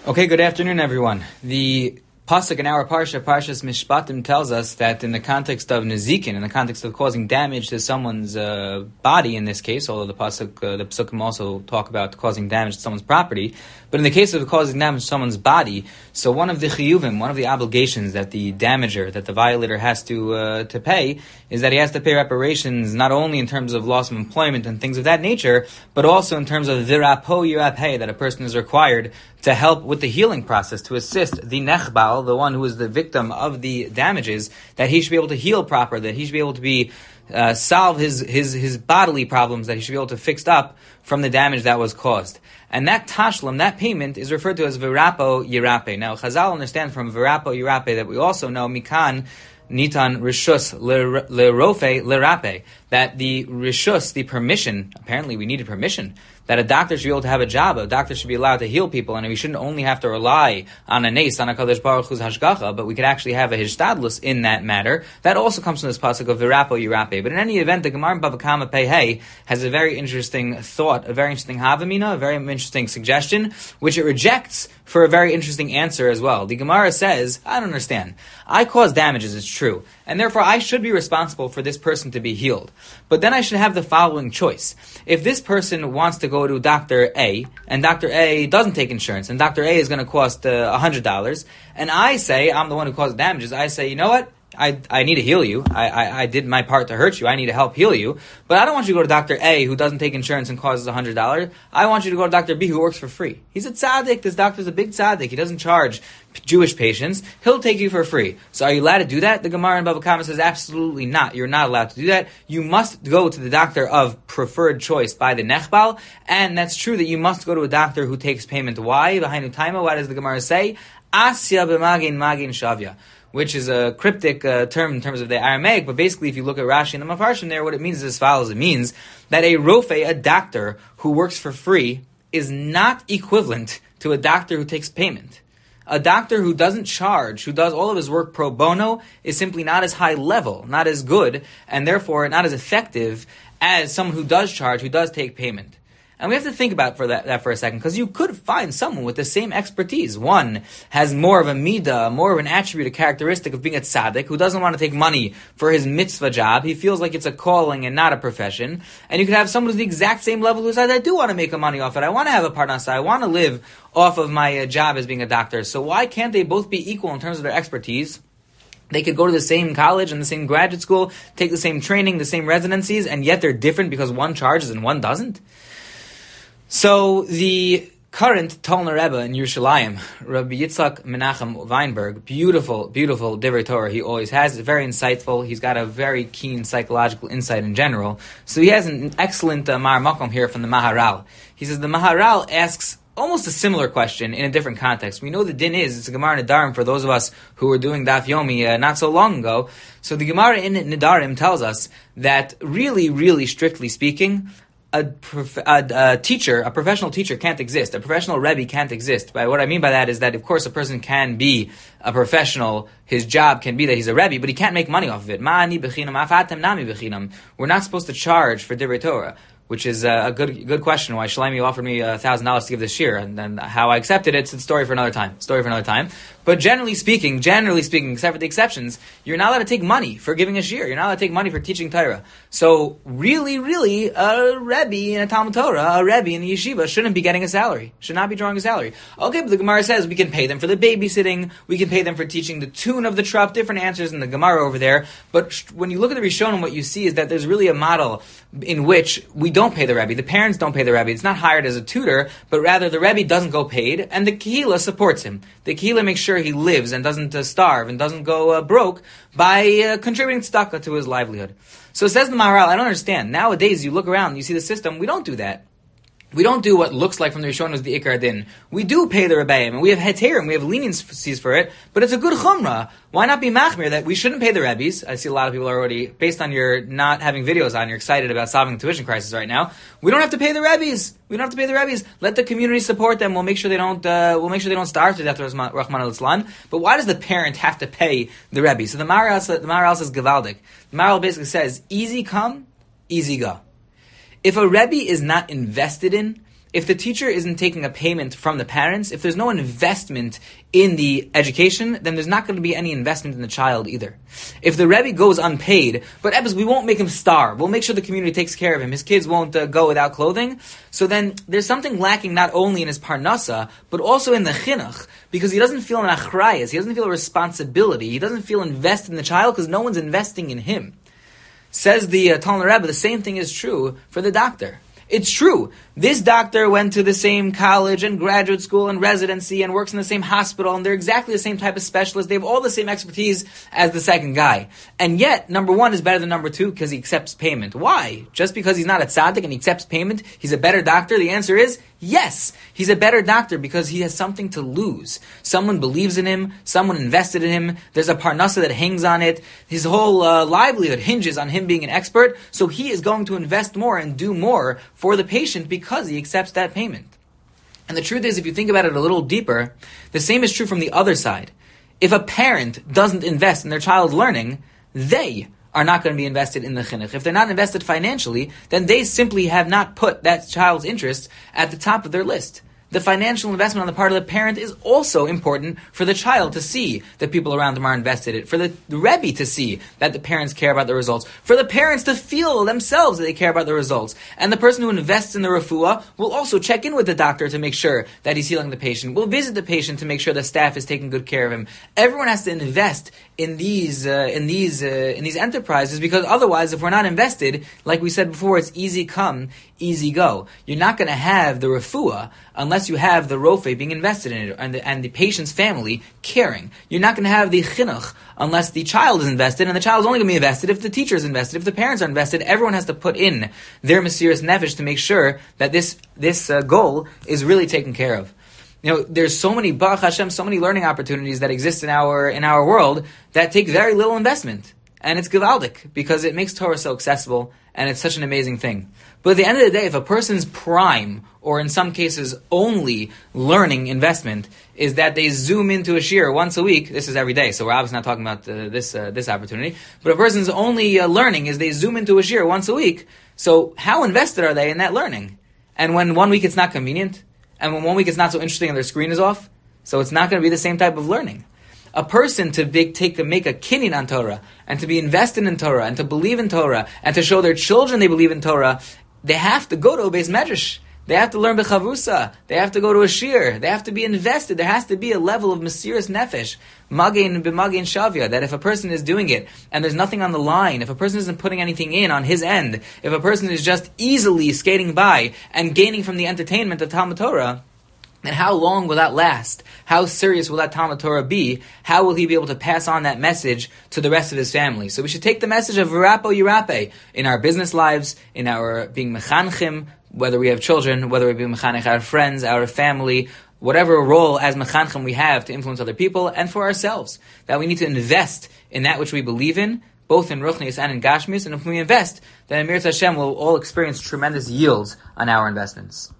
Okay, good afternoon, everyone. The pasuk in our parsha, Parshas Mishpatim, tells us that in the context of nezikin, in the context of causing damage to someone's body, in this case, although the psukim also talk about causing damage to someone's property, but in the case of causing damage to someone's body, so one of the chiyuvim, one of the obligations that the damager, that the violator has to pay, is that he has to pay reparations not only in terms of loss of employment and things of that nature, but also in terms of virapo yirapeh, that a person is required to help with the healing process, to assist the nechbal, the one who is the victim of the damages, that he should be able to heal proper, that he should be able to be solve his bodily problems, that he should be able to fix up from the damage that was caused. And that tashlim, that payment, is referred to as virapo yirape. Now, Chazal understand from virapo yirape that we also know mikan nitan rishus lerofe lerape, that the rishus, the permission, apparently we needed permission, that a doctor should be able to have a job, a doctor should be allowed to heal people, and we shouldn't only have to rely on a nes, on a Kadosh Baruch Hu's hashgacha, but we could actually have a hishtadlus in that matter. That also comes from this pasuk of virapo yirape. But in any event, the Gemara in Bava Kama Pei has a very interesting thought, a very interesting havamina, a very interesting suggestion, which it rejects for a very interesting answer as well. The Gemara says, I don't understand. I cause damages, it's true, and therefore I should be responsible for this person to be healed. But then I should have the following choice. If this person wants to go to Dr. A, and Dr. A doesn't take insurance, and Dr. A is going to cost $100, and I say, I'm the one who caused damages, I say, you know what? I need to heal you. I did my part to hurt you. I need to help heal you. But I don't want you to go to Dr. A, who doesn't take insurance and causes $100. I want you to go to Dr. B, who works for free. He's a tzaddik. This doctor's a big tzaddik. He doesn't charge Jewish patients. He'll take you for free. So are you allowed to do that? The Gemara in Bava Kama says absolutely not. You're not allowed to do that. You must go to the doctor of preferred choice by the nechbal. And that's true that you must go to a doctor who takes payment. Why? Behind Utaima, what does the Gemara say? Asya b'magin magin shavya, which is a cryptic term in terms of the Aramaic, but basically if you look at Rashi and the Mafarshim there, what it means is as follows. It means that a rofe, a doctor who works for free, is not equivalent to a doctor who takes payment. A doctor who doesn't charge, who does all of his work pro bono, is simply not as high level, not as good, and therefore not as effective as someone who does charge, who does take payment. And we have to think about that for a second, because you could find someone with the same expertise. One has more of a midah, more of an attribute, a characteristic of being a tzaddik, who doesn't want to take money for his mitzvah job. He feels like it's a calling and not a profession. And you could have someone who's the exact same level who says, I do want to make money off it. I want to have a parnasa. I want to live off of my job as being a doctor. So why can't they both be equal in terms of their expertise? They could go to the same college and the same graduate school, take the same training, the same residencies, and yet they're different because one charges and one doesn't? So the current Tolner Rebbe in Yerushalayim, Rabbi Yitzchak Menachem Weinberg, beautiful Divrei Torah he always has. It's very insightful. He's got a very keen psychological insight in general. So he has an excellent Mar Makom here from the Maharal. He says the Maharal asks almost a similar question in a different context. We know the din is, it's a Gemara Nedarim for those of us who were doing Daf Yomi not so long ago. So the Gemara in Nedarim tells us that really, strictly speaking, a teacher, a professional teacher can't exist. A professional Rebbe can't exist. But what I mean by that is that, of course, a person can be a professional. His job can be that he's a Rebbe, but he can't make money off of it. Ma'ani b'chinam, afatem nami b'chinam. We're not supposed to charge for Divrei Torah, which is a good question. Why Shlomi offered me $1,000 to give this year, and then how I accepted it's a story for another time. But generally speaking, except for the exceptions, you're not allowed to take money for giving a shir. You're not allowed to take money for teaching Torah. So really, a Rebbe in a Talmud Torah, a Rebbe in the yeshiva shouldn't be getting a salary. Should not be drawing a salary. Okay, but the Gemara says we can pay them for the babysitting, we can pay them for teaching the tune of the trup, different answers in the Gemara over there. But when you look at the Rishonim, what you see is that there's really a model in which we don't pay the Rebbe. The parents don't pay the Rebbe. It's not hired as a tutor, but rather the Rebbe doesn't go paid, and the Kehillah supports him. The Kehillah makes sure he lives and doesn't starve and doesn't go broke by contributing tzedakah to his livelihood. So it says the Maharal, I don't understand. Nowadays, you look around, you see the system, we don't do that. We don't do what looks like from the Rishonim as the Ikar Din. We do pay the Rebbeim, and we have heterim, we have leniencies for it, but it's a good chumrah. Why not be machmir that we shouldn't pay the Rebbes? I see a lot of people are already, based on your not having videos on, you're excited about solving the tuition crisis right now. We don't have to pay the Rebbes. We don't have to pay the Rebbes. Let the community support them. We'll make sure they don't starve to death, Rahman al-Islam. But why does the parent have to pay the Rebbes? So the Maharal says Gavaldik. The Maharal basically says, easy come, easy go. If a Rebbe is not invested in, if the teacher isn't taking a payment from the parents, if there's no investment in the education, then there's not going to be any investment in the child either. If the Rebbe goes unpaid, but we won't make him starve, we'll make sure the community takes care of him, his kids won't go without clothing, so then there's something lacking not only in his parnasa, but also in the chinuch, because he doesn't feel an achrayas, he doesn't feel a responsibility, he doesn't feel invested in the child because no one's investing in him. Says the Talmud Rebbe, the same thing is true for the doctor. It's true. This doctor went to the same college and graduate school and residency and works in the same hospital, and they're exactly the same type of specialist. They have all the same expertise as the second guy. And yet, number one is better than number two because he accepts payment. Why? Just because he's not a tzaddik and he accepts payment, he's a better doctor? The answer is yes. He's a better doctor because he has something to lose. Someone believes in him. Someone invested in him. There's a parnasa that hangs on it. His whole livelihood hinges on him being an expert. So he is going to invest more and do more for the patient because he accepts that payment. And the truth is, if you think about it a little deeper, the same is true from the other side. If a parent doesn't invest in their child's learning, they are not going to be invested in the chinuch. If they're not invested financially, then they simply have not put that child's interests at the top of their list. The financial investment on the part of the parent is also important for the child to see that people around them are invested in it, for the Rebbe to see that the parents care about the results, for the parents to feel themselves that they care about the results. And the person who invests in the refuah will also check in with the doctor to make sure that he's healing the patient, will visit the patient to make sure the staff is taking good care of him. Everyone has to invest in these enterprises, because otherwise, if we're not invested, like we said before, it's easy come, easy go. You're not going to have the refuah unless you have the rofe being invested in it and the patient's family caring. You're not going to have the chinuch unless the child is invested, and the child is only going to be invested if the teacher is invested, if the parents are invested. Everyone has to put in their mesirus nefesh to make sure that this goal is really taken care of. You know, there's so many, Baruch Hashem, so many learning opportunities that exist in our world that take very little investment. And it's gewaldic, because it makes Torah so accessible, and it's such an amazing thing. But at the end of the day, if a person's prime, or in some cases only learning investment, is that they zoom into a shiur once a week, this is every day, so we're obviously not talking about this opportunity, but a person's only learning is they zoom into a shiur once a week, so how invested are they in that learning? And when 1 week it's not convenient, and when 1 week it's not so interesting and their screen is off, so it's not going to be the same type of learning. A person to make a kinyan on Torah, and to be invested in Torah, and to believe in Torah, and to show their children they believe in Torah, they have to go to a beis medrash. They have to learn bechavusa. They have to go to a shiur. They have to be invested. There has to be a level of mesirus nefesh, magen b'magen shavya, that if a person is doing it and there's nothing on the line, if a person isn't putting anything in on his end, if a person is just easily skating by and gaining from the entertainment of Talmud Torah, then how long will that last? How serious will that Talmud Torah be? How will he be able to pass on that message to the rest of his family? So we should take the message of v'rapo yirape in our business lives, in our being mechanchim, whether we have children, whether we be mechanech our friends, our family, whatever role as mechanchim we have to influence other people, and for ourselves. That we need to invest in that which we believe in, both in Ruchnius and in Gashmius, and if we invest, then Emir Hashem will all experience tremendous yields on our investments.